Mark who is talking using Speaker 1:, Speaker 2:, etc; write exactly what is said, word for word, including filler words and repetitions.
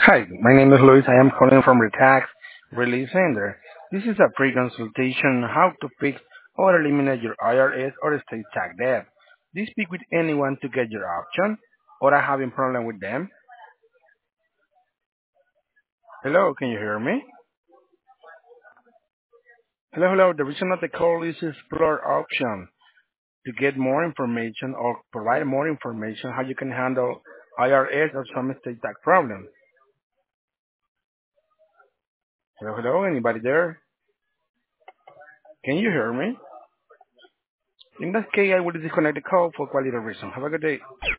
Speaker 1: Hi, my name is Luis. I am calling from the Tax Relief Center. This is a free consultation how to fix or eliminate your I R S or state tax debt. Do you speak with anyone to get your option or are having problem with them? Hello, can you hear me? Hello, hello. The reason of the call is to explore option to get more information or provide more information how you can handle I R S or some state tax problem. Hello, hello. Anybody there? Can you hear me? In that case, I will disconnect the call for quality reason. Have a good day.